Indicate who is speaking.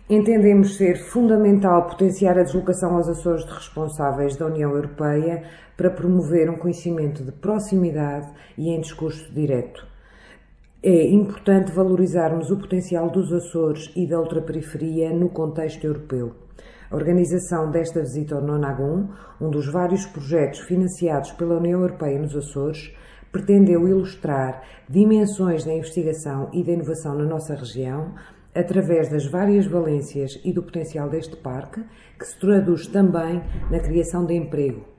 Speaker 1: Entendemos ser fundamental potenciar a deslocação aos Açores de responsáveis da União Europeia para promover um conhecimento de proximidade e em discurso direto. É importante valorizarmos o potencial dos Açores e da ultraperiferia no contexto europeu. A organização desta visita ao Nonagum, um dos vários projetos financiados pela União Europeia nos Açores, pretendeu ilustrar dimensões da investigação e da inovação na nossa região, através das várias valências e do potencial deste parque, que se traduz também na criação de emprego.